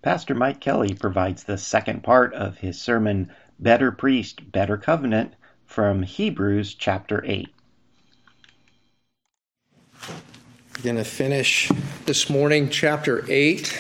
Pastor Mike Kelly provides the second part of his sermon, Better Priest, Better Covenant, from Hebrews chapter 8. We're going to finish this morning chapter 8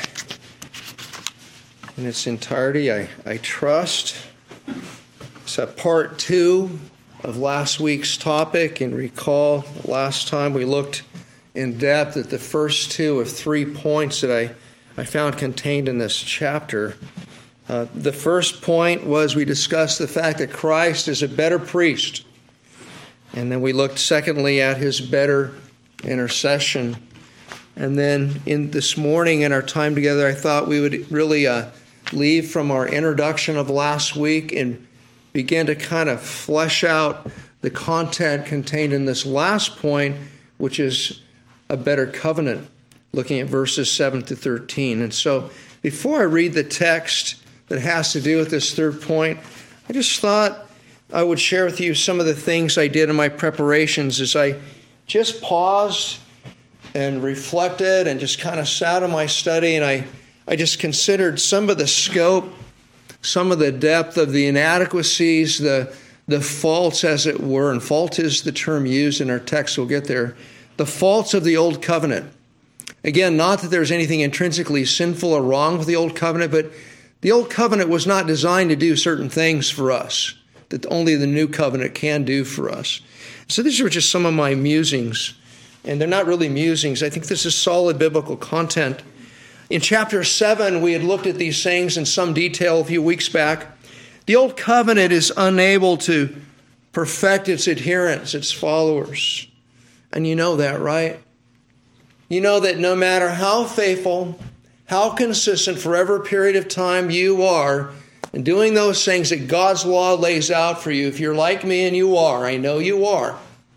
in its entirety, I trust. It's a part 2 of last week's topic, and recall last time we looked in depth at the first 2 of 3 points that I found contained in this chapter. The first point was we discussed the fact that Christ is a better priest. And then we looked secondly at his better intercession. And then this morning in our time together, I thought we would really leave from our introduction of last week and begin to kind of flesh out the content contained in this last point, which is a better covenant, looking at verses 7 to 13. And so before I read the text that has to do with this third point, I just thought I would share with you some of the things I did in my preparations as I just paused and reflected and just kind of sat in my study, and I just considered some of the scope, some of the depth of the inadequacies, the faults, as it were, and fault is the term used in our text, we'll get there, the faults of the Old Covenant. Again, not that there's anything intrinsically sinful or wrong with the Old Covenant, but the Old Covenant was not designed to do certain things for us that only the New Covenant can do for us. So these were just some of my musings, and they're not really musings. I think this is solid biblical content. In chapter 7, we had looked at these things in some detail a few weeks back. The Old Covenant is unable to perfect its adherents, its followers. And you know that, right? You know that no matter how faithful, how consistent for every period of time you are in doing those things that God's law lays out for you, if you're like me, and you are, I know you are,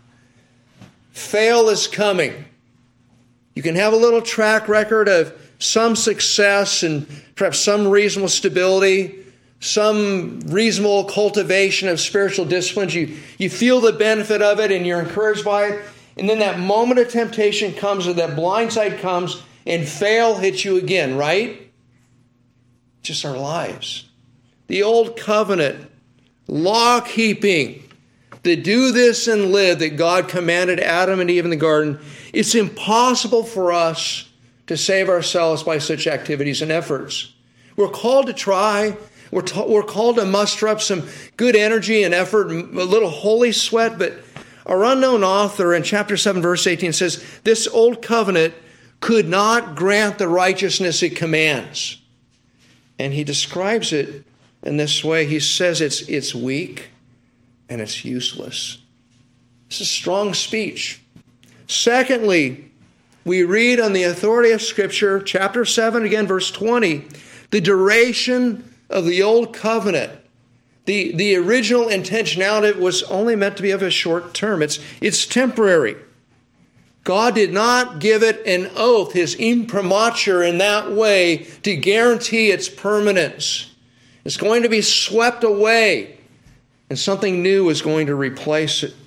fail is coming. You can have a little track record of some success and perhaps some reasonable stability, some reasonable cultivation of spiritual disciplines. You feel the benefit of it and you're encouraged by it. And then that moment of temptation comes, or that blind side comes, and fail hits you again, right? Just our lives. The Old Covenant, law-keeping, the do this and live that God commanded Adam and Eve in the garden, it's impossible for us to save ourselves by such activities and efforts. We're called to try. We're called to muster up some good energy and effort, a little holy sweat, but our unknown author in chapter 7, verse 18 says, this Old Covenant could not grant the righteousness it commands. And he describes it in this way. He says it's weak and it's useless. This is strong speech. Secondly, we read on the authority of Scripture, chapter 7, again, verse 20, the duration of the Old Covenant. The original intentionality was only meant to be of a short term. It's temporary. God did not give it an oath, his imprimatur, in that way to guarantee its permanence. It's going to be swept away, and something new is going to replace it.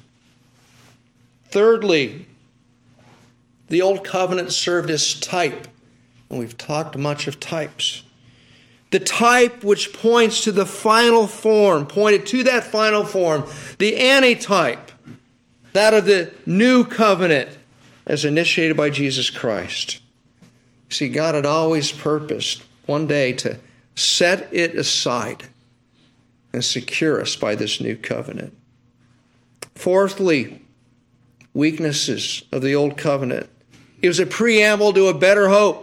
Thirdly, the Old Covenant served as type, and we've talked much of types. The type which points to the final form, pointed to that final form, the antitype, that of the new covenant as initiated by Jesus Christ. See, God had always purposed one day to set it aside and secure us by this new covenant. Fourthly, weaknesses of the Old Covenant. It was a preamble to a better hope.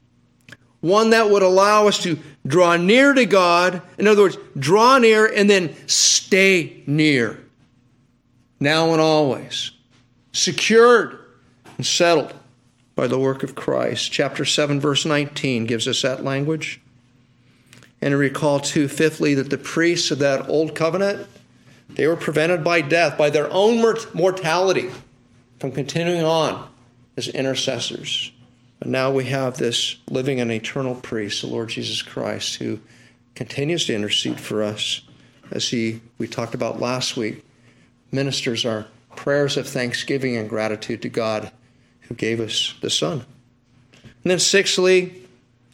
One that would allow us to draw near to God. In other words, draw near and then stay near. Now and always. Secured and settled by the work of Christ. Chapter 7, verse 19 gives us that language. And recall too, fifthly, that the priests of that Old Covenant, they were prevented by death, by their own mortality, from continuing on as intercessors. But now we have this living and eternal priest, the Lord Jesus Christ, who continues to intercede for us as we talked about last week, ministers our prayers of thanksgiving and gratitude to God who gave us the Son. And then sixthly,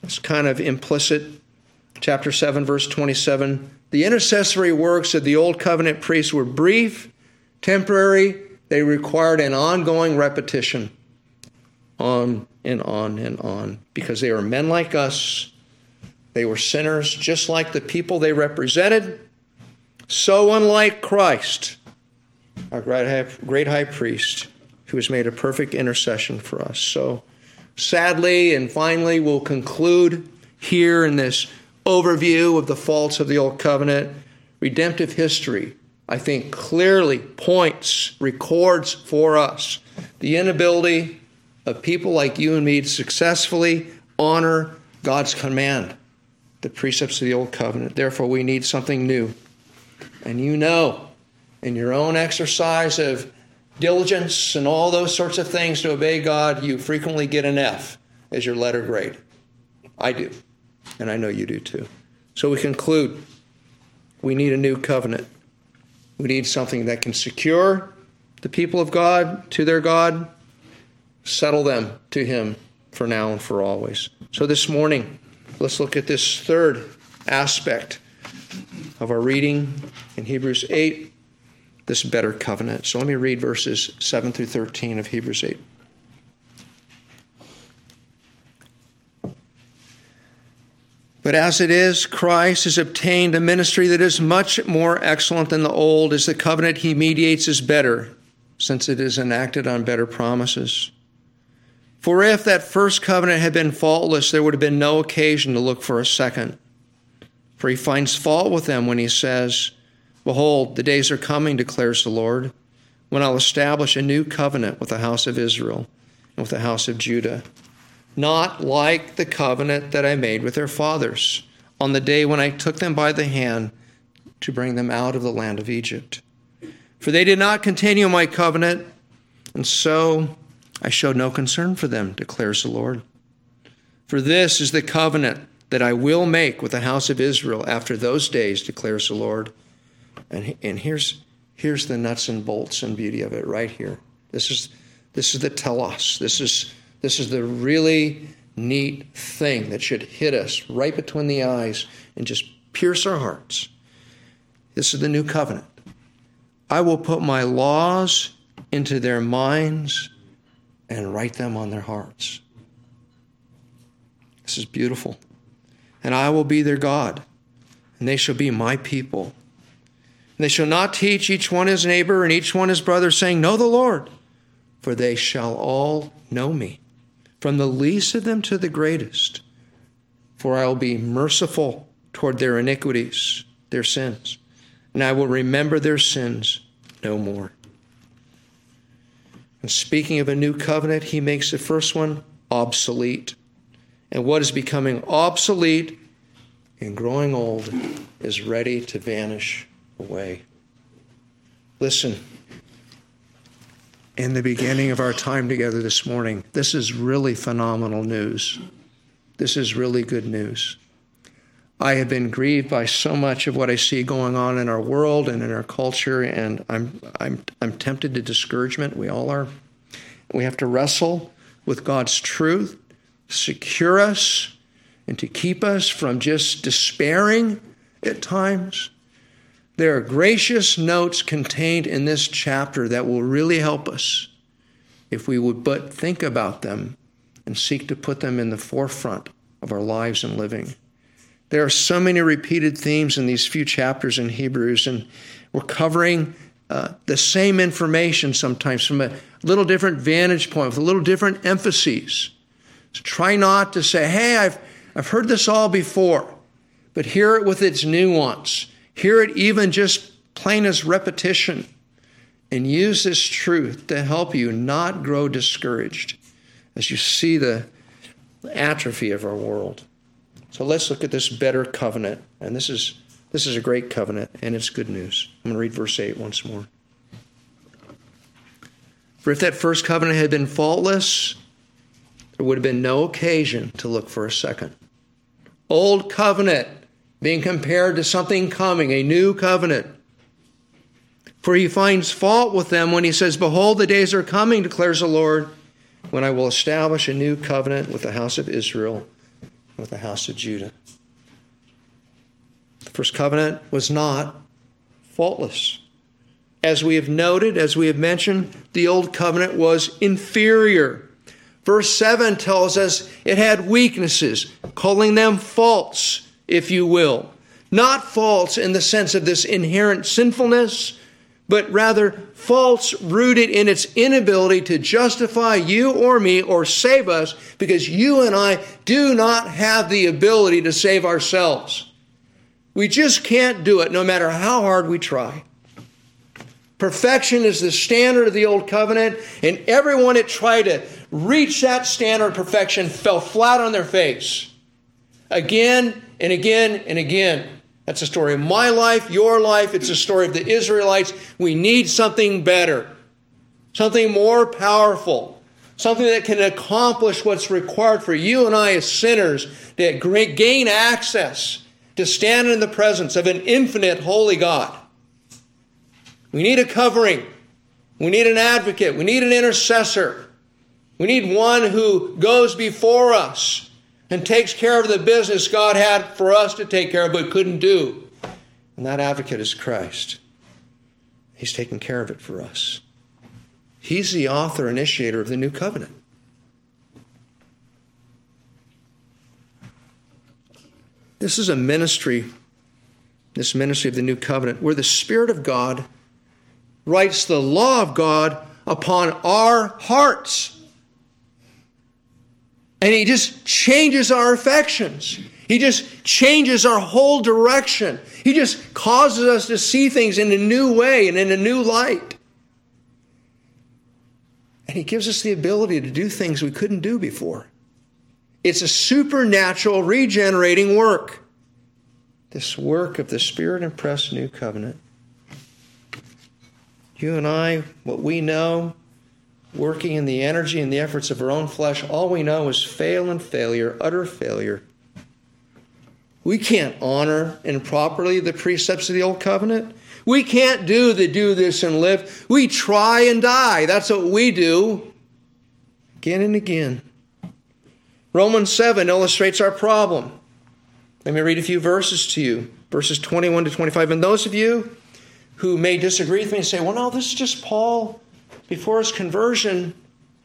It's kind of implicit. Chapter 7, verse 27. The intercessory works of the Old Covenant priests were brief, temporary. They required an ongoing repetition. On and on and on. Because they were men like us. They were sinners just like the people they represented. So unlike Christ, our great high priest, who has made a perfect intercession for us. So sadly and finally we'll conclude here in this overview of the faults of the Old Covenant. Redemptive history, I think, clearly records for us the inability of people like you and me to successfully honor God's command, the precepts of the Old Covenant. Therefore, we need something new. And you know, in your own exercise of diligence and all those sorts of things to obey God, you frequently get an F as your letter grade. I do. And I know you do too. So we conclude, we need a new covenant. We need something that can secure the people of God to their God, settle them to Him for now and for always. So this morning, let's look at this third aspect of our reading in Hebrews 8, this better covenant. So let me read verses 7 through 13 of Hebrews 8. But as it is, Christ has obtained a ministry that is much more excellent than the old, as the covenant He mediates is better, since it is enacted on better promises. For if that first covenant had been faultless, there would have been no occasion to look for a second. For He finds fault with them when He says, Behold, the days are coming, declares the Lord, when I'll establish a new covenant with the house of Israel and with the house of Judah, not like the covenant that I made with their fathers on the day when I took them by the hand to bring them out of the land of Egypt. For they did not continue my covenant, and so I showed no concern for them, declares the Lord. For this is the covenant that I will make with the house of Israel after those days, declares the Lord. And here's the nuts and bolts and beauty of it right here. This is the telos. This is the really neat thing that should hit us right between the eyes and just pierce our hearts. This is the new covenant. I will put my laws into their minds and write them on their hearts. This is beautiful. And I will be their God, and they shall be my people. And they shall not teach each one his neighbor and each one his brother, saying, Know the Lord, for they shall all know me, from the least of them to the greatest. For I will be merciful toward their iniquities, their sins, and I will remember their sins no more. And speaking of a new covenant, he makes the first one obsolete. And what is becoming obsolete and growing old is ready to vanish away. Listen, in the beginning of our time together this morning, this is really phenomenal news. This is really good news. I have been grieved by so much of what I see going on in our world and in our culture, and I'm tempted to discouragement. We all are. We have to wrestle with God's truth, secure us, and to keep us from just despairing at times. There are gracious notes contained in this chapter that will really help us if we would but think about them and seek to put them in the forefront of our lives and living. There are so many repeated themes in these few chapters in Hebrews, and we're covering the same information sometimes from a little different vantage point, with a little different emphases. So try not to say, hey, I've heard this all before, but hear it with its nuance. Hear it even just plain as repetition, and use this truth to help you not grow discouraged as you see the atrophy of our world. So let's look at this better covenant. And this is a great covenant, and it's good news. I'm going to read verse 8 once more. For if that first covenant had been faultless, there would have been no occasion to look for a second. Old covenant being compared to something coming, a new covenant. For he finds fault with them when he says, Behold, the days are coming, declares the Lord, when I will establish a new covenant with the house of Israel with the house of Judah. The first covenant was not faultless. As we have noted, as we have mentioned, the old covenant was inferior. Verse 7 tells us it had weaknesses, calling them faults, if you will. Not faults in the sense of this inherent sinfulness, but rather faults rooted in its inability to justify you or me or save us, because you and I do not have the ability to save ourselves. We just can't do it, no matter how hard we try. Perfection is the standard of the old covenant, and everyone that tried to reach that standard of perfection fell flat on their face. Again and again and again. That's the story of my life, your life. It's the story of the Israelites. We need something better, something more powerful, something that can accomplish what's required for you and I as sinners to gain access to stand in the presence of an infinite holy God. We need a covering. We need an advocate. We need an intercessor. We need one who goes before us and takes care of the business God had for us to take care of but couldn't do. And that advocate is Christ. He's taking care of it for us. He's the author, initiator of the new covenant. This is a ministry, this ministry of the new covenant, where the Spirit of God writes the law of God upon our hearts. And He just changes our affections. He just changes our whole direction. He just causes us to see things in a new way and in a new light. And He gives us the ability to do things we couldn't do before. It's a supernatural regenerating work. This work of the Spirit-impressed new covenant. You and I, what we know, working in the energy and the efforts of our own flesh, all we know is fail and failure, utter failure. We can't honor improperly the precepts of the old covenant. We can't do this and live. We try and die. That's what we do again and again. Romans 7 illustrates our problem. Let me read a few verses to you. Verses 21 to 25. And those of you who may disagree with me and say, well, no, this is just Paul before his conversion.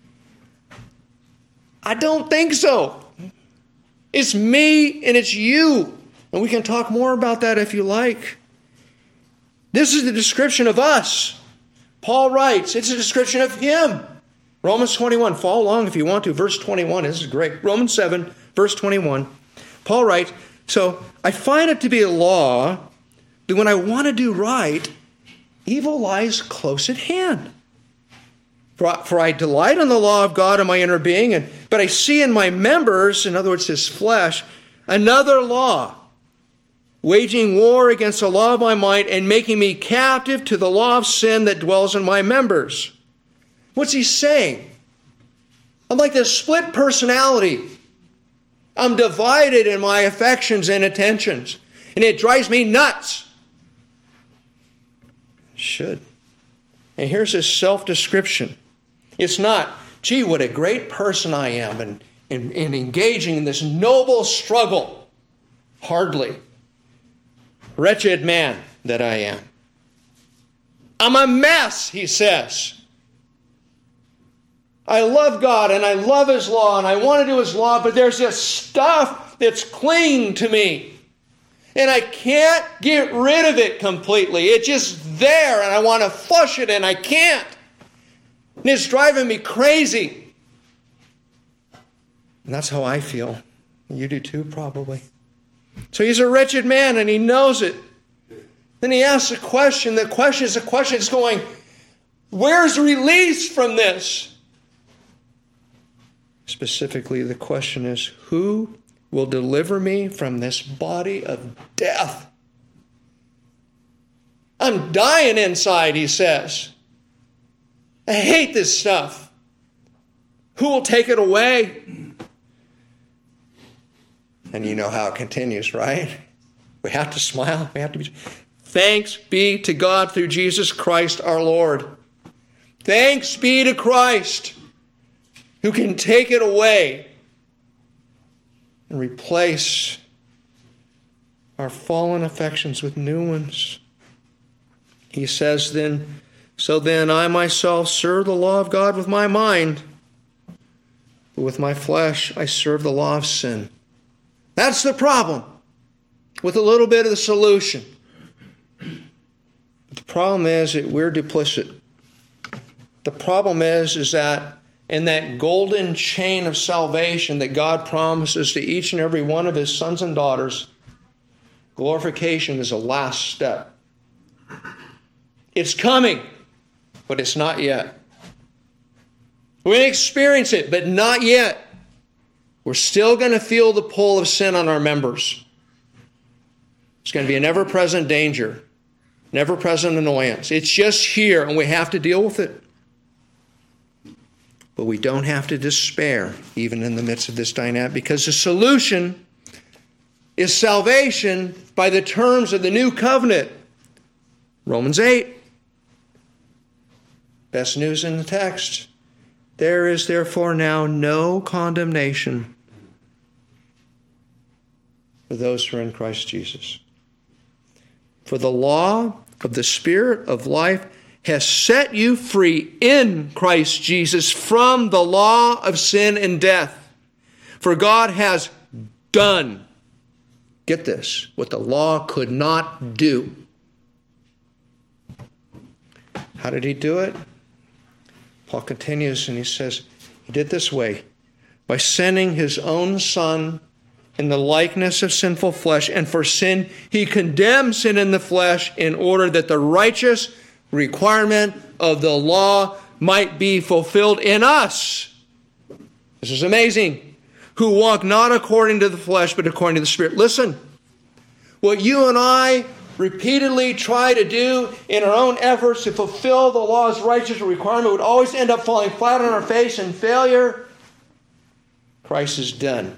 I don't think so. It's me and it's you. And we can talk more about that if you like. This is the description of us. Paul writes, it's a description of him. Romans 21, follow along if you want to. Verse 21, this is great. Romans 7, verse 21. Paul writes, so I find it to be a law that when I want to do right, evil lies close at hand. For I delight in the law of God in my inner being, but I see in my members, in other words, his flesh, another law, waging war against the law of my mind and making me captive to the law of sin that dwells in my members. What's he saying? I'm like this split personality. I'm divided in my affections and attentions, and it drives me nuts. It should. And here's his self-description. It's not, gee, what a great person I am and engaging in this noble struggle. Hardly. Wretched man that I am. I'm a mess, he says. I love God and I love His law and I want to do His law, but there's this stuff that's clinging to me. And I can't get rid of it completely. It's just there and I want to flush it and I can't. And it's driving me crazy. And that's how I feel. You do too, probably. So he's a wretched man and he knows it. Then he asks a question. The question is that's going, where's release from this? Specifically, the question is, who will deliver me from this body of death? I'm dying inside, he says. I hate this stuff. Who will take it away? And you know how it continues, right? We have to smile. We have to be. Thanks be to God through Jesus Christ our Lord. Thanks be to Christ who can take it away. and replace our fallen affections with new ones. He says then, so then I myself serve the law of God with my mind, but with my flesh I serve the law of sin. That's the problem, with a little bit of the solution. But the problem is that we're duplicit. The problem is that in that golden chain of salvation that God promises to each and every one of his sons and daughters, glorification is the last step. It's coming, but it's not yet. We're going to experience it, but not yet. We're still going to feel the pull of sin on our members. It's going to be an ever-present danger, an ever-present annoyance. It's just here, and we have to deal with it. But we don't have to despair, even in the midst of this dynamic, because the solution is salvation by the terms of the new covenant. Romans 8. Best news in the text. There is therefore now no condemnation for those who are in Christ Jesus. For the law of the Spirit of life has set you free in Christ Jesus from the law of sin and death. For God has done, get this, what the law could not do. How did he do it? Paul continues and he says, he did this way, by sending his own Son in the likeness of sinful flesh, and for sin, he condemned sin in the flesh in order that the righteous requirement of the law might be fulfilled in us. This is amazing. Who walk not according to the flesh, but according to the Spirit. Listen, what you and I repeatedly try to do in our own efforts to fulfill the law's righteous requirement would always end up falling flat on our face in failure. Christ is done.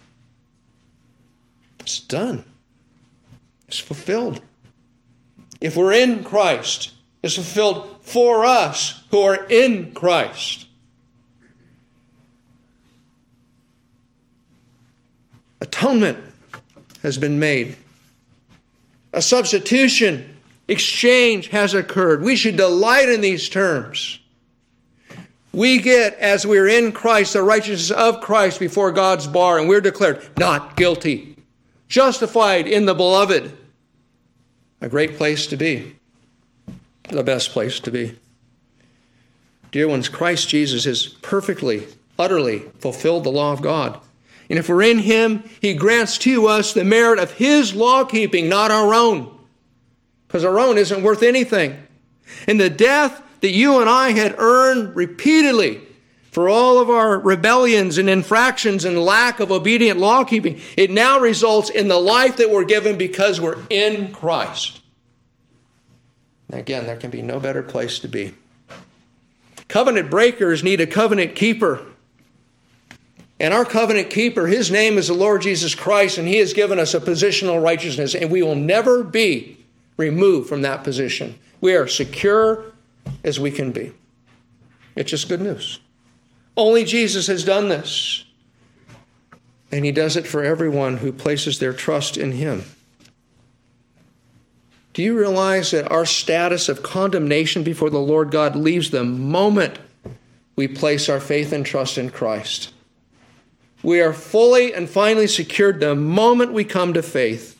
It's done. It's fulfilled. If we're in Christ, it's fulfilled for us who are in Christ. Atonement has been made. A substitution, exchange has occurred. We should delight in these terms. We get, as we're in Christ, the righteousness of Christ before God's bar, and we're declared not guilty, justified in the beloved. A great place to be. The best place to be. Dear ones, Christ Jesus has perfectly, utterly fulfilled the law of God. And if we're in him, he grants to us the merit of his law-keeping, not our own. Because our own isn't worth anything. And the death that you and I had earned repeatedly for all of our rebellions and infractions and lack of obedient law-keeping, it now results in the life that we're given because we're in Christ. And again, there can be no better place to be. Covenant breakers need a covenant keeper. And our covenant keeper, his name is the Lord Jesus Christ, and he has given us a positional righteousness, and we will never be removed from that position. We are secure as we can be. It's just good news. Only Jesus has done this, and he does it for everyone who places their trust in him. Do you realize that our status of condemnation before the Lord God leaves the moment we place our faith and trust in Christ? We are fully and finally secured the moment we come to faith.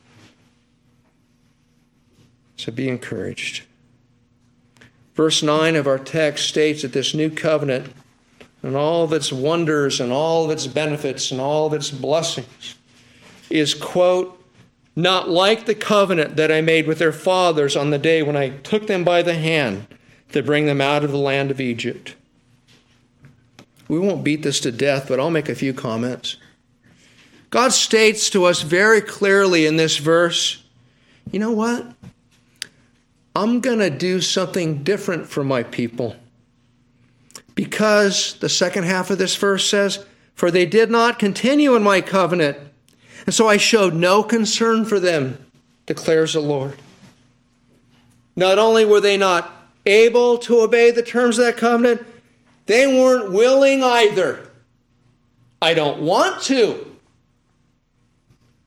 So be encouraged. Verse 9 of our text states that this new covenant and all of its wonders and all of its benefits and all of its blessings is, quote, not like the covenant that I made with their fathers on the day when I took them by the hand to bring them out of the land of Egypt. We won't beat this to death, but I'll make a few comments. God states to us very clearly in this verse, you know what? I'm going to do something different for my people. Because the second half of this verse says, for they did not continue in my covenant, and so I showed no concern for them, declares the Lord. Not only were they not able to obey the terms of that covenant, they weren't willing either. I don't want to.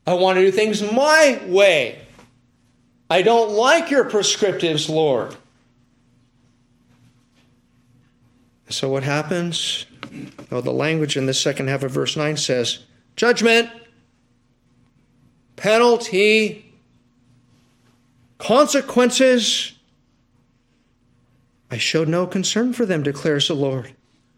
I want to do things my way. I don't like your prescriptives, Lord. So what happens? Oh, the language in the second half of verse 9 says, judgment, penalty, consequences. I showed no concern for them, declares the Lord.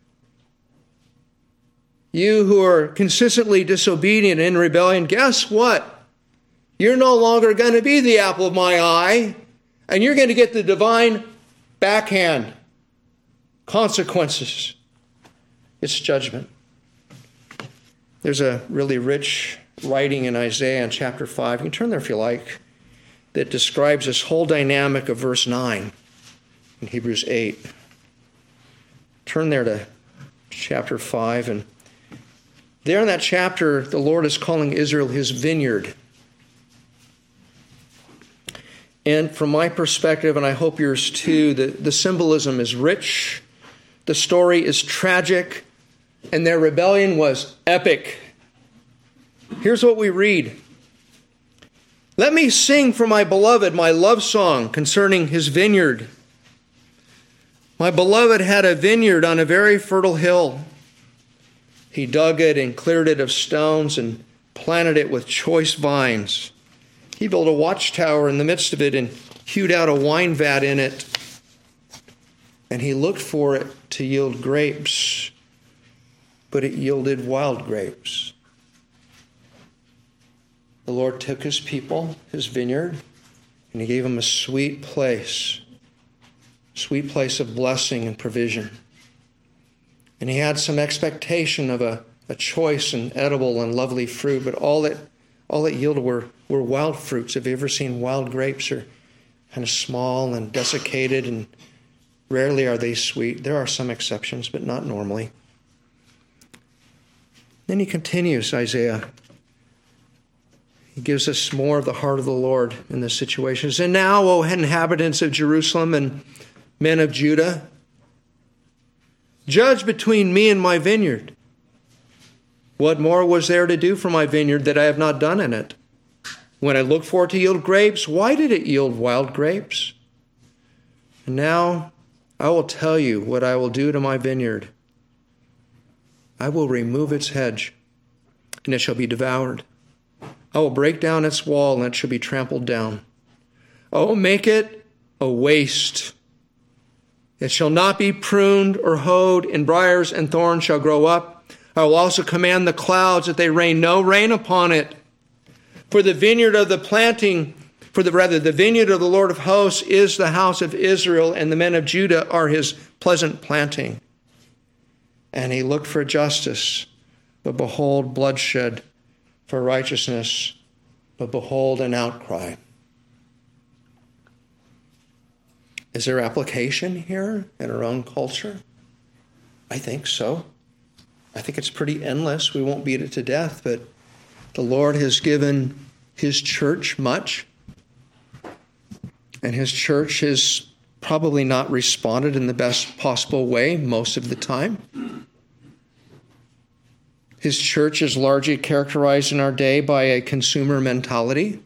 You who are consistently disobedient and in rebellion, guess what? You're no longer going to be the apple of my eye, and you're going to get the divine backhand. Consequences. It's judgment. There's a really rich writing in Isaiah in chapter 5. You can turn there if you like, that describes this whole dynamic of verse 9 in Hebrews 8. Turn there to chapter 5, and there in that chapter, the Lord is calling Israel his vineyard. And from my perspective, and I hope yours too, the symbolism is rich, the story is tragic, and their rebellion was epic. Here's what we read. Let me sing for my beloved my love song concerning his vineyard. My beloved had a vineyard on a very fertile hill. He dug it and cleared it of stones and planted it with choice vines. He built a watchtower in the midst of it and hewed out a wine vat in it. And he looked for it to yield grapes, but it yielded wild grapes. The Lord took his people, his vineyard, and he gave them a sweet place of blessing and provision. And he had some expectation of a choice and edible and lovely fruit, but all it yielded were wild fruits. Have you ever seen wild grapes? They're kind of small and desiccated, and rarely are they sweet. There are some exceptions, but not normally. Then he continues, Isaiah. He gives us more of the heart of the Lord in this situation. And now, O inhabitants of Jerusalem and men of Judah, judge between me and my vineyard. What more was there to do for my vineyard that I have not done in it? When I looked for it to yield grapes, why did it yield wild grapes? And now I will tell you what I will do to my vineyard. I will remove its hedge, and it shall be devoured. I will break down its wall, and it shall be trampled down. I will make it a waste. It shall not be pruned or hoed, and briars and thorns shall grow up. I will also command the clouds that they rain no rain upon it. For the vineyard of the vineyard of the Lord of hosts is the house of Israel, and the men of Judah are his pleasant planting. And he looked for justice, but behold, bloodshed, for righteousness, but behold, an outcry. Is there application here in our own culture? I think so. I think it's pretty endless. We won't beat it to death, but the Lord has given his church much, and his church has probably not responded in the best possible way most of the time. His church is largely characterized in our day by a consumer mentality,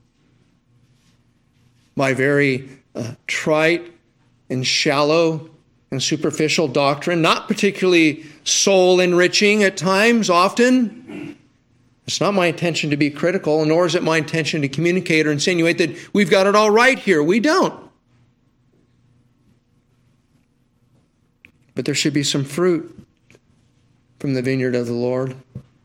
by very trite and shallow and superficial doctrine, not particularly soul-enriching at times, often. It's not my intention to be critical, nor is it my intention to communicate or insinuate that we've got it all right here. We don't. But there should be some fruit from the vineyard of the Lord.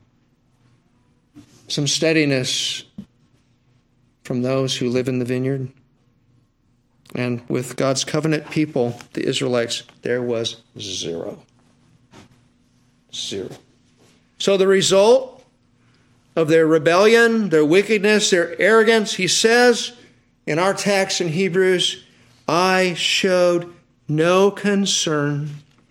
Some steadiness from those who live in the vineyard. And with God's covenant people, the Israelites, there was zero. Zero. So the result of their rebellion, their wickedness, their arrogance, he says in our text in Hebrews, I showed no concern.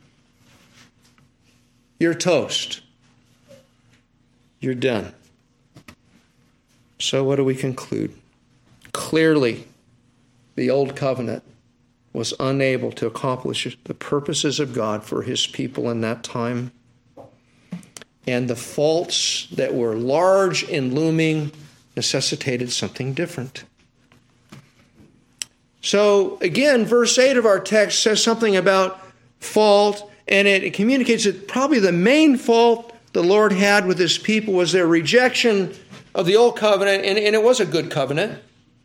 You're toast. You're done. So what do we conclude? Clearly, the old covenant was unable to accomplish the purposes of God for his people in that time. And the faults that were large and looming necessitated something different. So again, verse 8 of our text says something about fault, and it communicates that probably the main fault the Lord had with his people was their rejection of the old covenant, and it was a good covenant.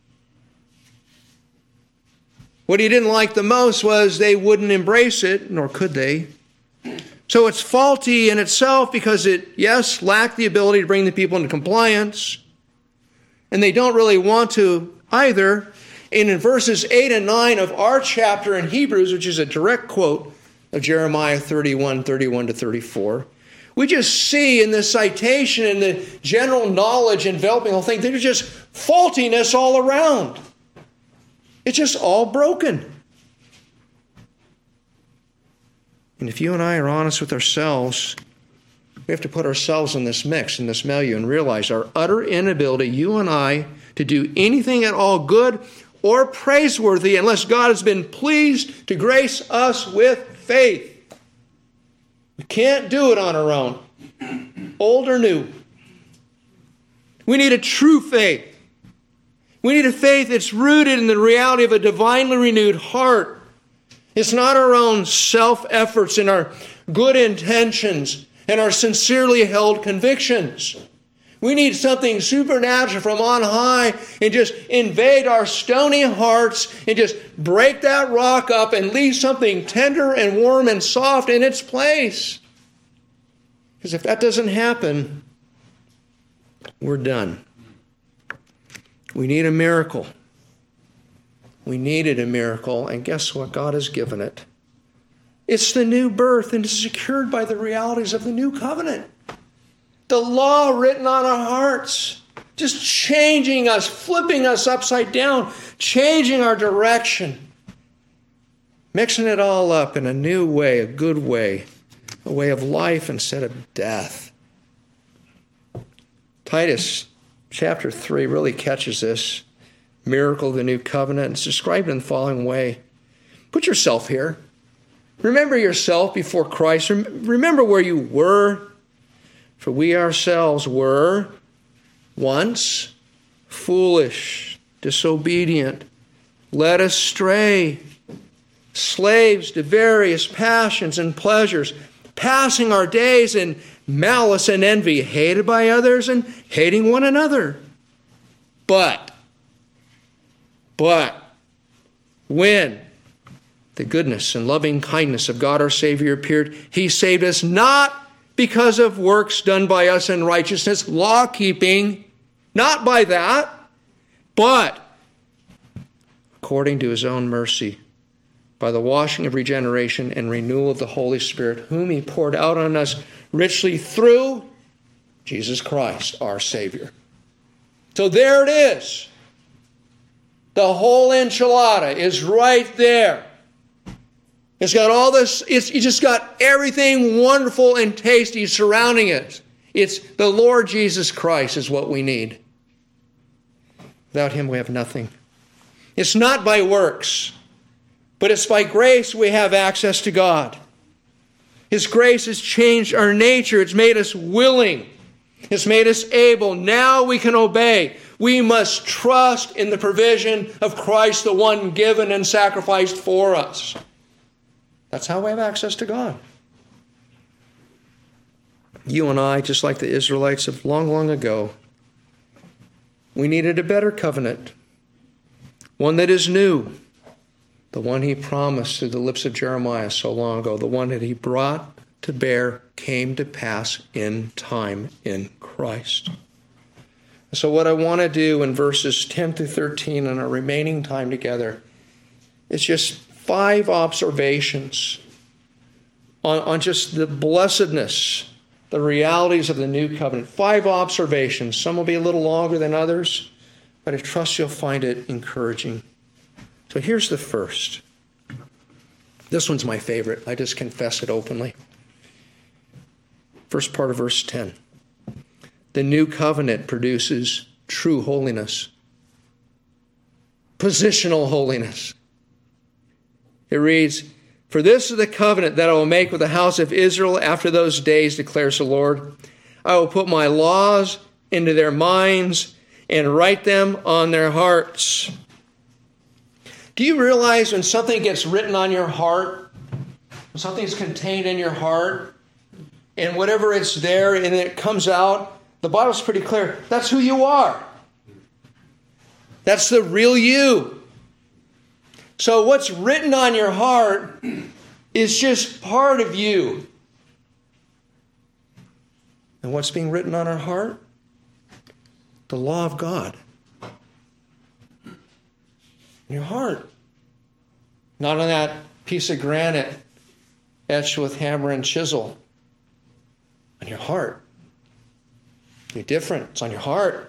What he didn't like the most was they wouldn't embrace it, nor could they. So it's faulty in itself because it, yes, lacked the ability to bring the people into compliance, and they don't really want to either. And in verses 8 and 9 of our chapter in Hebrews, which is a direct quote of Jeremiah 31 to 34, we just see in the citation and the general knowledge enveloping the whole thing, there's just faultiness all around. It's just all broken. And if you and I are honest with ourselves, we have to put ourselves in this mix, in this milieu, and realize our utter inability, you and I, to do anything at all good or praiseworthy unless God has been pleased to grace us with faith. We can't do it on our own, old or new. We need a true faith. We need a faith that's rooted in the reality of a divinely renewed heart. It's not our own self-efforts and our good intentions and our sincerely held convictions. We need something supernatural from on high and just invade our stony hearts and just break that rock up and leave something tender and warm and soft in its place. Because if that doesn't happen, we're done. We need a miracle. We needed a miracle, and guess what? God has given it. It's the new birth, and it's secured by the realities of the new covenant. The law written on our hearts, just changing us, flipping us upside down, changing our direction, mixing it all up in a new way, a good way, a way of life instead of death. Titus chapter 3 really catches this miracle of the new covenant. It's described in the following way. Put yourself here. Remember yourself before Christ. Remember where you were. For we ourselves were once foolish, disobedient, led astray, slaves to various passions and pleasures, passing our days in malice and envy, hated by others and hating one another. But when the goodness and loving kindness of God our Savior appeared, he saved us not because of works done by us in righteousness, law-keeping, not by that, but according to his own mercy, by the washing of regeneration and renewal of the Holy Spirit, whom he poured out on us richly through Jesus Christ, our Savior. So there it is. The whole enchilada is right there. It's got all this, it's just got everything wonderful and tasty surrounding it. It's the Lord Jesus Christ is what we need. Without him we have nothing. It's not by works, but it's by grace we have access to God. His grace has changed our nature. It's made us willing. It's made us able. Now we can obey. We must trust in the provision of Christ, the one given and sacrificed for us. That's how we have access to God. You and I, just like the Israelites of long, long ago, we needed a better covenant. One that is new. The one he promised through the lips of Jeremiah so long ago. The one that he brought to bear came to pass in time in Christ. So what I want to do in verses 10 through 13 and our remaining time together is just 5 observations on just the blessedness, the realities of the new covenant. 5 observations. Some will be a little longer than others, but I trust you'll find it encouraging. So here's the first. This one's my favorite. I just confess it openly. First part of verse 10. The new covenant produces true holiness. Positional holiness. It reads, "For this is the covenant that I will make with the house of Israel after those days, declares the Lord. I will put my laws into their minds, and write them on their hearts. Do you realize when something gets written on your heart, when something's contained in your heart, and whatever it's there and it comes out, the Bible's pretty clear. That's who you are. That's the real you. So what's written on your heart is just part of you. And what's being written on our heart? The law of God. In your heart. Not on that piece of granite etched with hammer and chisel. On your heart. You're different. It's on your heart.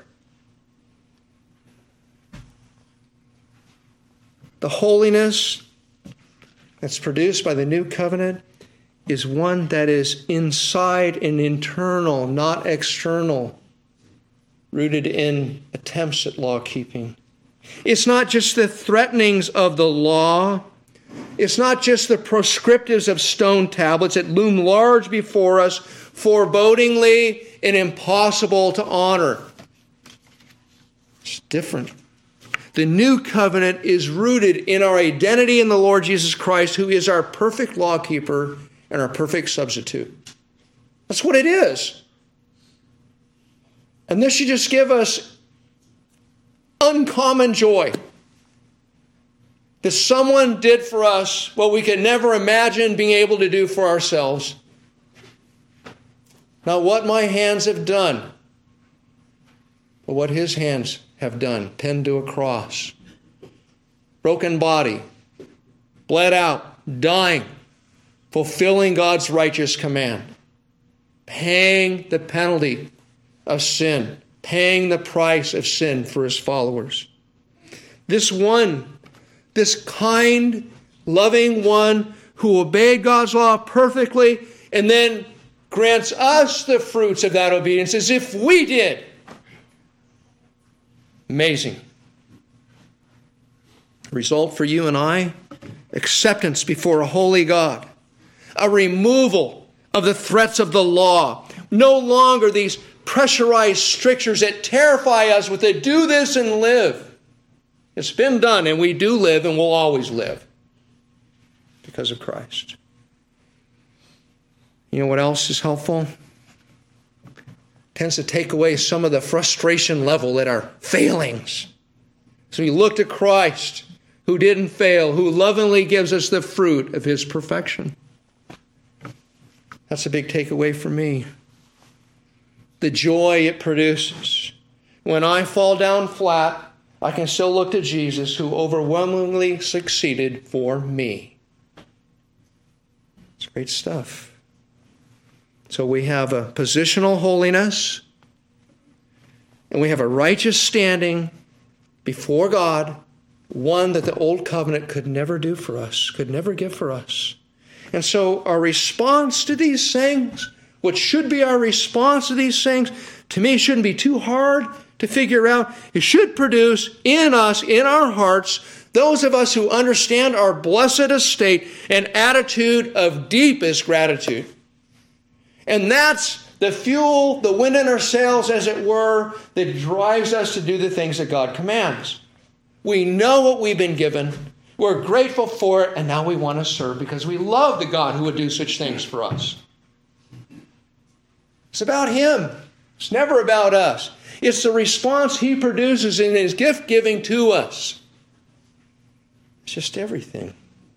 The holiness that's produced by the new covenant is one that is inside and internal, not external, rooted in attempts at law keeping. It's not just the threatenings of the law. It's not just the prescriptives of stone tablets that loom large before us, forebodingly and impossible to honor. It's different. The new covenant is rooted in our identity in the Lord Jesus Christ, who is our perfect lawkeeper and our perfect substitute. That's what it is. And this should just give us uncommon joy. That someone did for us what we could never imagine being able to do for ourselves. Not what my hands have done, but what his hands have done, pinned to a cross. Broken body, bled out, dying, fulfilling God's righteous command, paying the penalty of sin, paying the price of sin for his followers. This one, this kind, loving one who obeyed God's law perfectly and then grants us the fruits of that obedience as if we did. Amazing. Result for you and I, acceptance before a holy God. A removal of the threats of the law. No longer these pressurized strictures that terrify us with the do this and live. It's been done and we do live and will always live because of Christ. You know what else is helpful? Tends to take away some of the frustration level at our failings. So we look to Christ, who didn't fail, who lovingly gives us the fruit of his perfection. That's a big takeaway for me. The joy it produces. When I fall down flat, I can still look to Jesus, who overwhelmingly succeeded for me. It's great stuff. So we have a positional holiness, and we have a righteous standing before God, one that the old covenant could never do for us, could never give for us. And so our response to these things, what should be our response to these things, to me shouldn't be too hard to figure out. It should produce in us, in our hearts, those of us who understand our blessed estate, an attitude of deepest gratitude. And that's the fuel, the wind in our sails, as it were, that drives us to do the things that God commands. We know what we've been given. We're grateful for it, and now we want to serve because we love the God who would do such things for us. It's about him. It's never about us. It's the response he produces in his gift giving to us. It's just everything.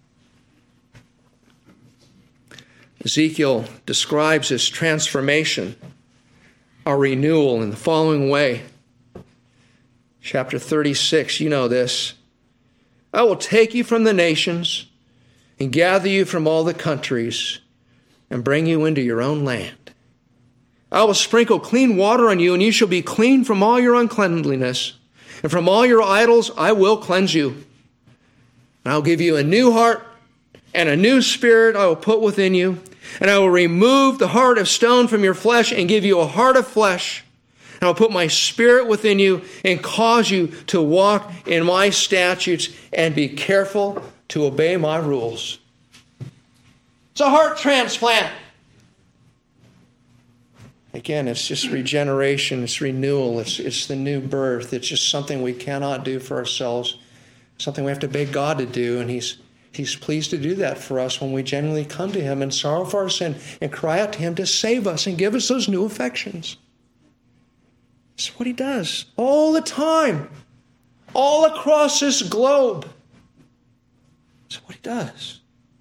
Ezekiel describes this transformation, our renewal, in the following way. Chapter 36, you know this. I will take you from the nations and gather you from all the countries and bring you into your own land. I will sprinkle clean water on you, and you shall be clean from all your uncleanliness. And from all your idols I will cleanse you. And I will give you a new heart, and a new spirit I will put within you. And I will remove the heart of stone from your flesh and give you a heart of flesh. And I'll put my spirit within you and cause you to walk in my statutes and be careful to obey my rules. It's a heart transplant. Again, it's just regeneration, it's renewal, it's the new birth. It's just something we cannot do for ourselves, something we have to beg God to do, and He's pleased to do that for us when we genuinely come to Him in sorrow for our sin and cry out to Him to save us and give us those new affections. That's what He does all the time, all across this globe. That's what He does.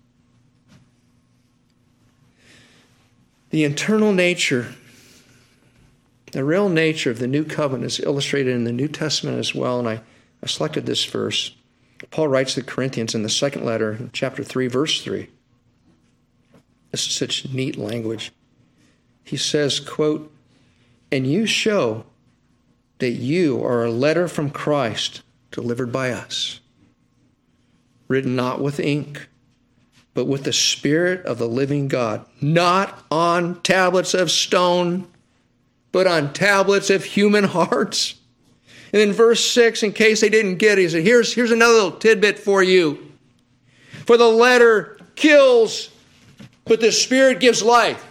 The internal nature, the real nature of the new covenant is illustrated in the New Testament as well, and I selected this verse. Paul writes to the Corinthians in the second letter, chapter 3, verse 3. This is such neat language. He says, quote, "And you show that you are a letter from Christ delivered by us, written not with ink, but with the Spirit of the living God, not on tablets of stone, but on tablets of human hearts." And in verse 6, in case they didn't get it, he said, here's another little tidbit for you. "For the letter kills, but the Spirit gives life."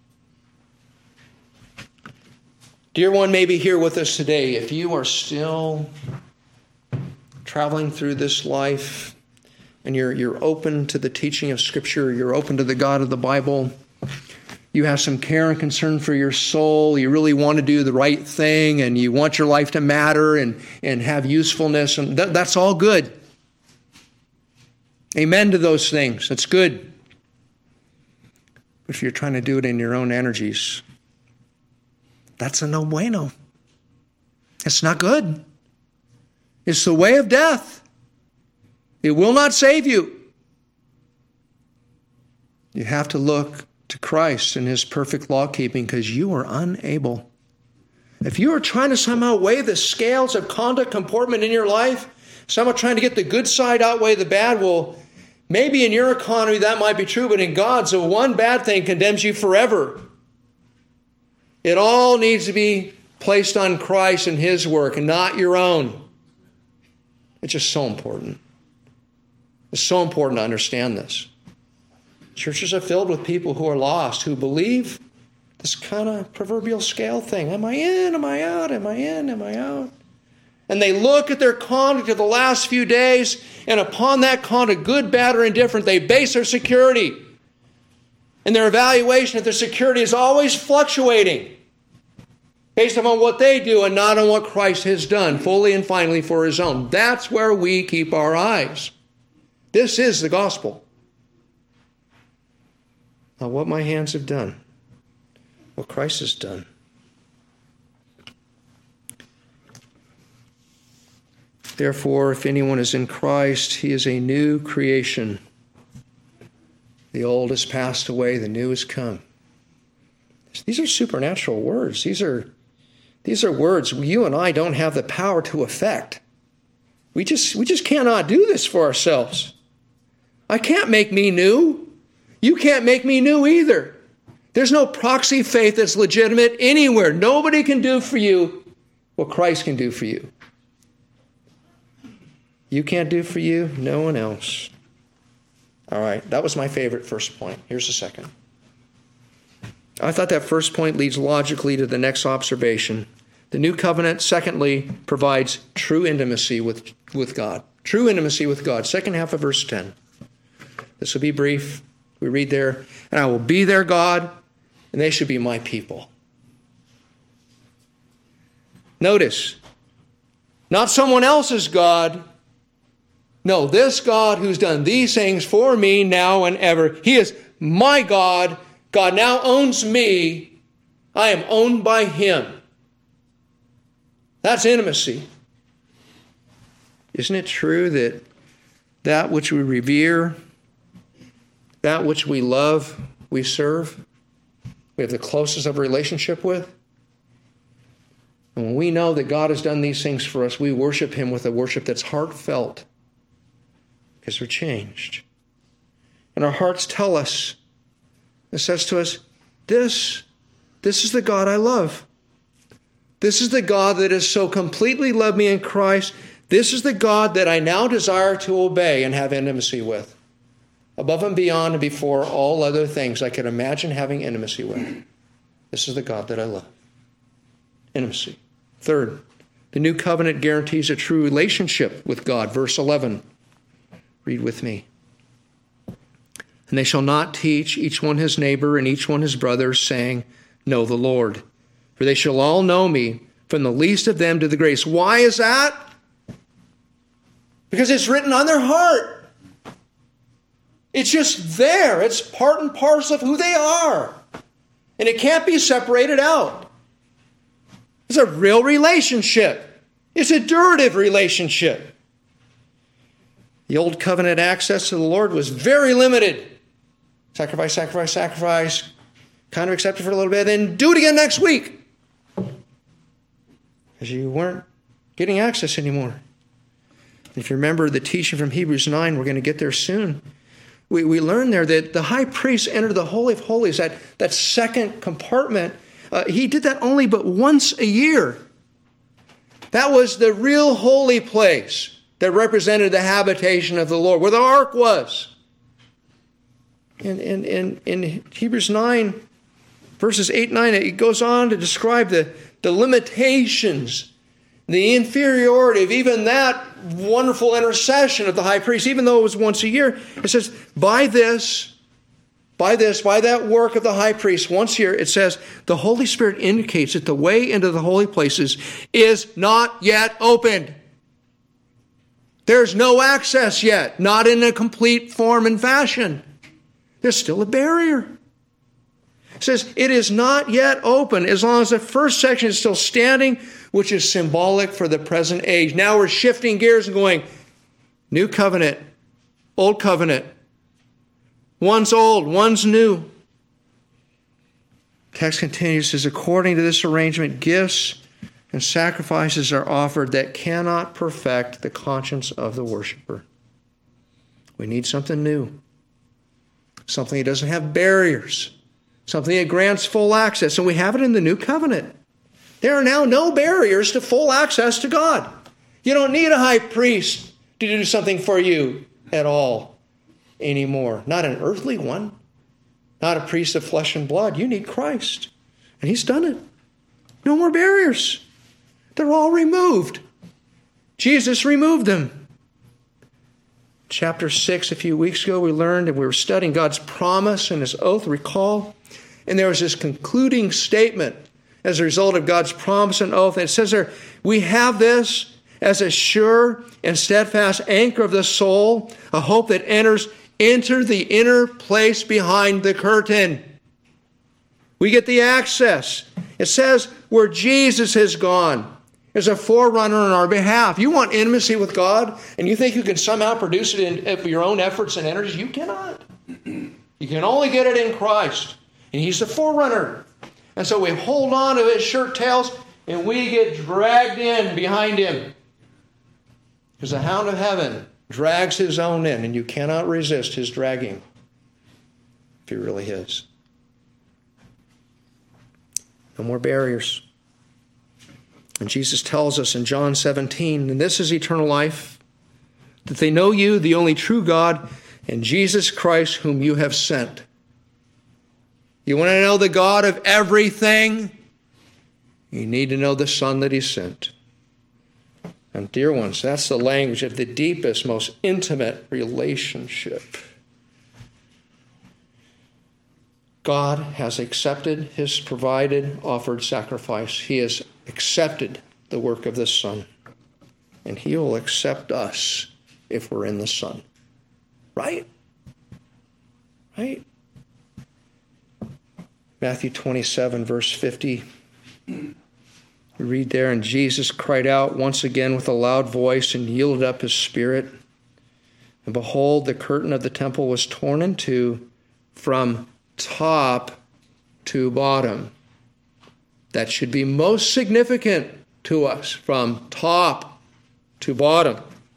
Dear one, maybe here with us today, if you are still traveling through this life and you're open to the teaching of Scripture, you're open to the God of the Bible, you have some care and concern for your soul, you really want to do the right thing, and you want your life to matter and have usefulness, and that's all good. Amen to those things. That's good. But if you're trying to do it in your own energies, that's a no bueno. It's not good. It's the way of death. It will not save you. You have to look to Christ and His perfect law keeping, because you are unable. If you are trying to somehow weigh the scales of conduct, comportment in your life, somehow trying to get the good side outweigh the bad, well, maybe in your economy that might be true, but in God's, the one bad thing condemns you forever. It all needs to be placed on Christ and His work and not your own. It's just so important. It's so important to understand this. Churches are filled with people who are lost, who believe this kind of proverbial scale thing. Am I in? Am I out? Am I in? Am I out? And they look at their conduct of the last few days, and upon that conduct, good, bad, or indifferent, they base their security. And their evaluation of their security is always fluctuating based upon what they do and not on what Christ has done fully and finally for His own. That's where we keep our eyes. This is the gospel. Not what my hands have done, what Christ has done. Therefore, if anyone is in Christ, he is a new creation. The old has passed away, the new has come. These are supernatural words. These are words you and I don't have the power to effect. We just cannot do this for ourselves. I can't make me new. You can't make me new either. There's no proxy faith that's legitimate anywhere. Nobody can do for you what Christ can do for you. You can't do for you, no one else. All right, that was my favorite first point. Here's the second. I thought that first point leads logically to the next observation. The new covenant, secondly, provides true intimacy with God. True intimacy with God. Second half of verse 10. This will be brief. We read there, "And I will be their God, and they should be my people." Notice, not someone else's God. No, this God who's done these things for me now and ever. He is my God. God now owns me. I am owned by Him. That's intimacy. Isn't it true that that which we revere, that which we love, we serve, we have the closest of a relationship with? And when we know that God has done these things for us, we worship Him with a worship that's heartfelt, because we're changed. And our hearts tell us, it says to us, this is the God I love. This is the God that has so completely loved me in Christ. This is the God that I now desire to obey and have intimacy with, above and beyond and before all other things I could imagine having intimacy with. This is the God that I love. Intimacy. Third, the new covenant guarantees a true relationship with God. Verse 11. Read with me. And they shall not teach each one his neighbor and each one his brother, saying, Know the Lord. For they shall all know me, from the least of them to the greatest. Why is that? Because it's written on their heart. It's just there. It's part and parcel of who they are. And it can't be separated out. It's a real relationship. It's a durative relationship. The old covenant access to the Lord was very limited. Sacrifice, sacrifice, sacrifice. Kind of accept it for a little bit, then do it again next week. Because you weren't getting access anymore. If you remember the teaching from Hebrews 9, we're going to get there soon. We learn there that the high priest entered the Holy of Holies, that second compartment. He did that only but once a year. That was the real holy place that represented the habitation of the Lord, where the ark was. In Hebrews 9, verses 8 and 9, it goes on to describe the limitations, the inferiority of even that wonderful intercession of the high priest, even though it was once a year. It says, by that work of the high priest once a year, it says, the Holy Spirit indicates that the way into the holy places is not yet opened. There's no access yet, not in a complete form and fashion. There's still a barrier. It says it is not yet open as long as the first section is still standing, which is symbolic for the present age. Now we're shifting gears and going, new covenant, old covenant. One's old, one's new. Text continues, says, according to this arrangement, gifts and sacrifices are offered that cannot perfect the conscience of the worshiper. We need something new. Something that doesn't have barriers. Something that grants full access. And we have it in the new covenant. There are now no barriers to full access to God. You don't need a high priest to do something for you at all anymore. Not an earthly one. Not a priest of flesh and blood. You need Christ. And he's done it. No more barriers. They're all removed. Jesus removed them. Chapter 6, a few weeks ago, we learned that we were studying God's promise and his oath, recall. And there was this concluding statement as a result of God's promise and oath. And it says there, we have this as a sure and steadfast anchor of the soul, a hope that enters into the inner place behind the curtain. We get the access. It says where Jesus has gone as a forerunner on our behalf. You want intimacy with God, and you think you can somehow produce it in your own efforts and energies? You cannot. You can only get it in Christ. And he's the forerunner. And so we hold on to his shirt tails, and we get dragged in behind him. Because the hound of heaven drags his own in, and you cannot resist his dragging if he really is. No more barriers. And Jesus tells us in John 17, and this is eternal life, that they know you, the only true God, and Jesus Christ, whom you have sent. You want to know the God of everything? You need to know the Son that he sent. And dear ones, that's the language of the deepest, most intimate relationship. God has accepted his provided, offered sacrifice. He has accepted the work of the Son. And he will accept us if we're in the Son. Right? Right? Matthew 27, verse 50. We read there, and Jesus cried out once again with a loud voice and yielded up his spirit. And behold, the curtain of the temple was torn in two from top to bottom. That should be most significant to us, from top to bottom.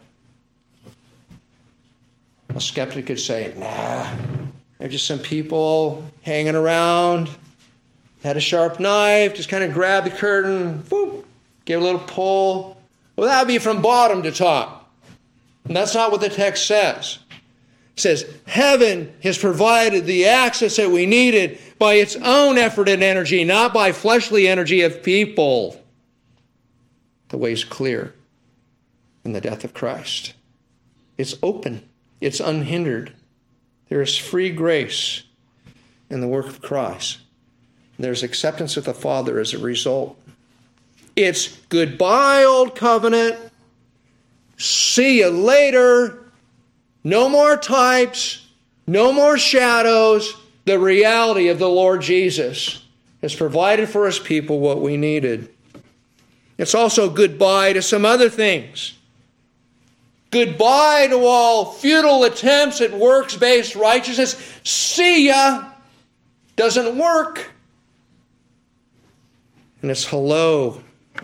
A skeptic could say, nah, they're just some people hanging around, had a sharp knife, just kind of grabbed the curtain, boop, gave a little pull. Well, that would be from bottom to top. And that's not what the text says. says heaven has provided the access that we needed by its own effort and energy, not by fleshly energy of people. The way's clear in the death of Christ. It's open. It's unhindered. There is free grace in the work of Christ. There's acceptance of the Father as a result. It's goodbye, old covenant. See you later. No more types. No more shadows. The reality of the Lord Jesus has provided for his people what we needed. It's also goodbye to some other things. Goodbye to all futile attempts at works-based righteousness. See ya. Doesn't work. And it's hello.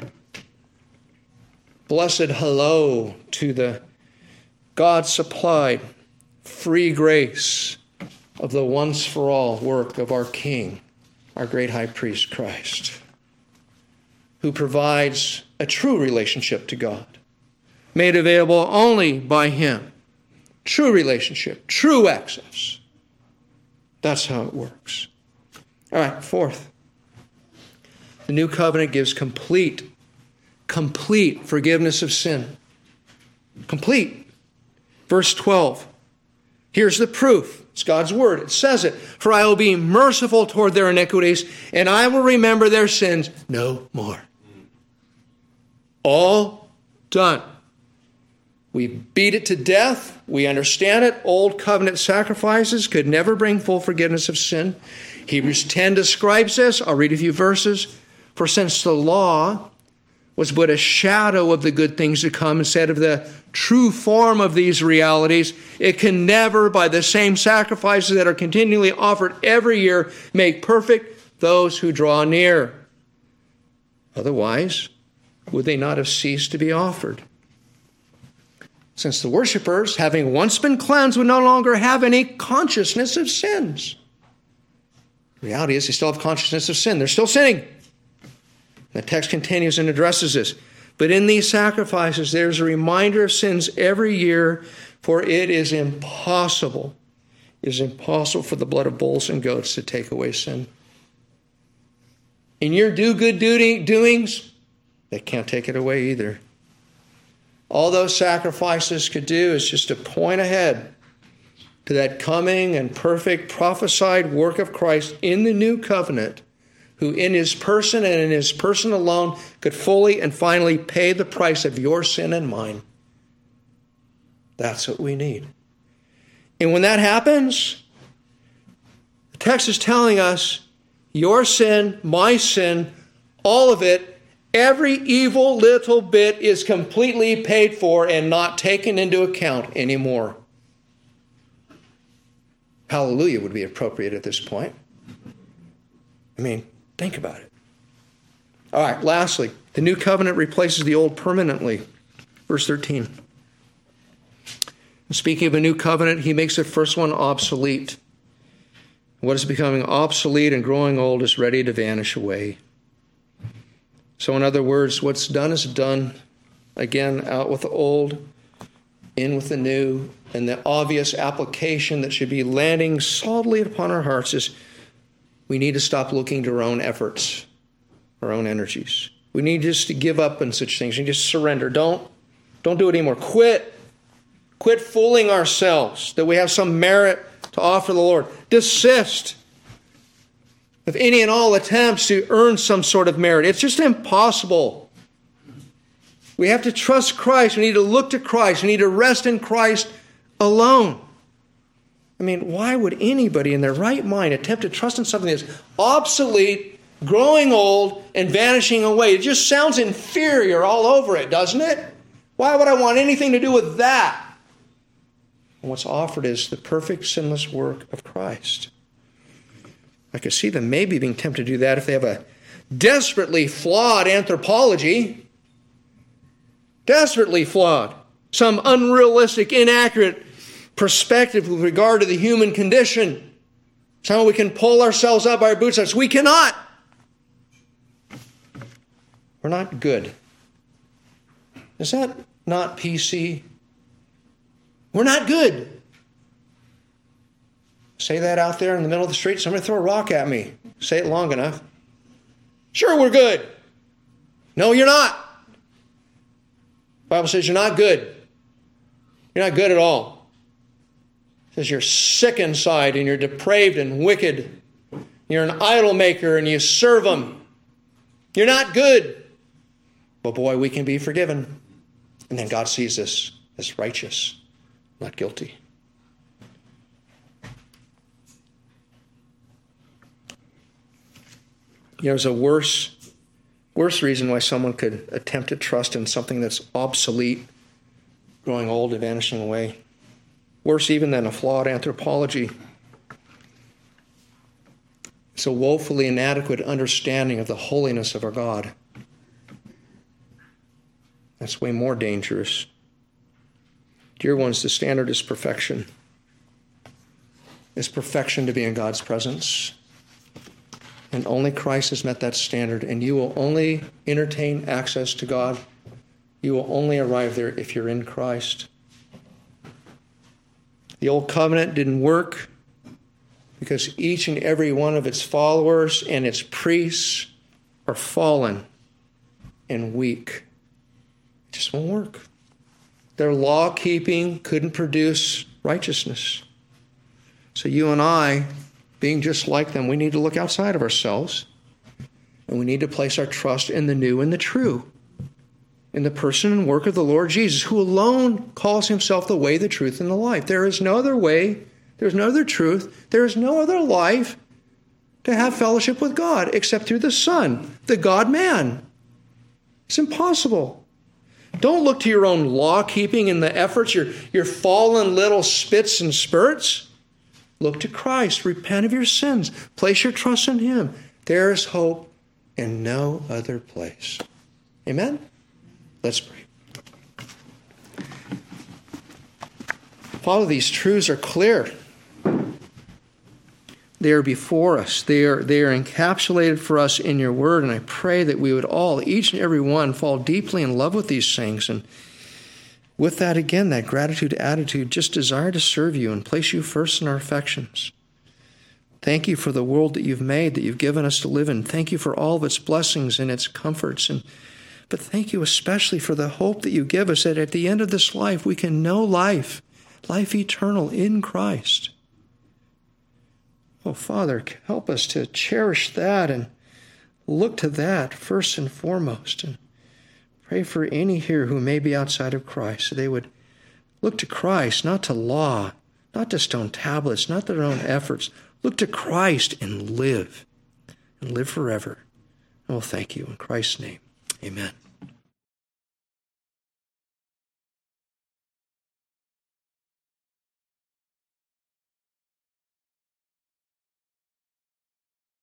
Blessed hello to the God-supplied free grace of the once-for-all work of our King, our great high priest Christ, who provides a true relationship to God, made available only by him. True relationship, true access. That's how it works. All right, fourth. The new covenant gives complete forgiveness of sin. Complete. Verse 12. Here's the proof. It's God's word. It says it. For I will be merciful toward their iniquities, and I will remember their sins no more. All done. We beat it to death. We understand it. Old covenant sacrifices could never bring full forgiveness of sin. Hebrews 10 describes this. I'll read a few verses. For since the law was but a shadow of the good things to come instead of the true form of these realities, it can never, by the same sacrifices that are continually offered every year, make perfect those who draw near. Otherwise, would they not have ceased to be offered? Since the worshipers, having once been cleansed, would no longer have any consciousness of sins. The reality is they still have consciousness of sin. They're still sinning. The text continues and addresses this. But in these sacrifices, there's a reminder of sins every year, for it is impossible. It is impossible for the blood of bulls and goats to take away sin. In your do-good doings, they can't take it away either. All those sacrifices could do is just to point ahead to that coming and perfect prophesied work of Christ in the new covenant, who in his person and in his person alone could fully and finally pay the price of your sin and mine. That's what we need. And when that happens, the text is telling us your sin, my sin, all of it, every evil little bit is completely paid for and not taken into account anymore. Hallelujah would be appropriate at this point. I mean, think about it. All right, lastly, the new covenant replaces the old permanently. Verse 13. Speaking of a new covenant, he makes the first one obsolete. What is becoming obsolete and growing old is ready to vanish away. So in other words, what's done is done. Again, out with the old, in with the new. And the obvious application that should be landing solidly upon our hearts is we need to stop looking to our own efforts, our own energies. We need just to give up on such things and just surrender. Don't do it anymore. Quit fooling ourselves that we have some merit to offer the Lord. Desist of any and all attempts to earn some sort of merit. It's just impossible. We have to trust Christ. We need to look to Christ. We need to rest in Christ alone. I mean, why would anybody in their right mind attempt to trust in something that's obsolete, growing old, and vanishing away? It just sounds inferior all over it, doesn't it? Why would I want anything to do with that? And what's offered is the perfect, sinless work of Christ. I could see them maybe being tempted to do that if they have a desperately flawed anthropology. Desperately flawed. Some unrealistic, inaccurate perspective with regard to the human condition. Somehow we can pull ourselves up by our bootstraps. We cannot. We're not good. Is that not PC? We're not good. Say that out there in the middle of the street. Somebody throw a rock at me. Say it long enough. Sure, we're good. No, you're not. The Bible says you're not good. You're not good at all. It says you're sick inside and you're depraved and wicked. You're an idol maker and you serve them. You're not good. But boy, we can be forgiven. And then God sees us as righteous, not guilty. There's a worse reason why someone could attempt to trust in something that's obsolete, growing old and vanishing away. Worse even than a flawed anthropology. It's a woefully inadequate understanding of the holiness of our God. That's way more dangerous. Dear ones, the standard is perfection. It's perfection to be in God's presence. And only Christ has met that standard. And you will only entertain access to God. You will only arrive there if you're in Christ. The old covenant didn't work because each and every one of its followers and its priests are fallen and weak. It just won't work. Their law-keeping couldn't produce righteousness. So you and I, being just like them, we need to look outside of ourselves, and we need to place our trust in the new and the true, in the person and work of the Lord Jesus, who alone calls himself the way, the truth, and the life. There is no other way, there is no other truth, there is no other life to have fellowship with God except through the Son, the God-man. It's impossible. Don't look to your own law-keeping and the efforts, your fallen little spits and spurts. Look to Christ. Repent of your sins. Place your trust in him. There is hope in no other place. Amen? Let's pray. Father, these truths are clear. They are before us. They are encapsulated for us in your word, and I pray that we would all, each and every one, fall deeply in love with these things, and with that, again, that gratitude attitude, just desire to serve you and place you first in our affections. Thank you for the world that you've made, that you've given us to live in. Thank you for all of its blessings and its comforts, but thank you especially for the hope that you give us, that at the end of this life we can know life eternal in Christ. Oh, Father, help us to cherish that and look to that first and foremost. And pray for any here who may be outside of Christ, so they would look to Christ, not to law, not to stone tablets, not their own efforts. Look to Christ and live forever. And we'll thank you in Christ's name. Amen.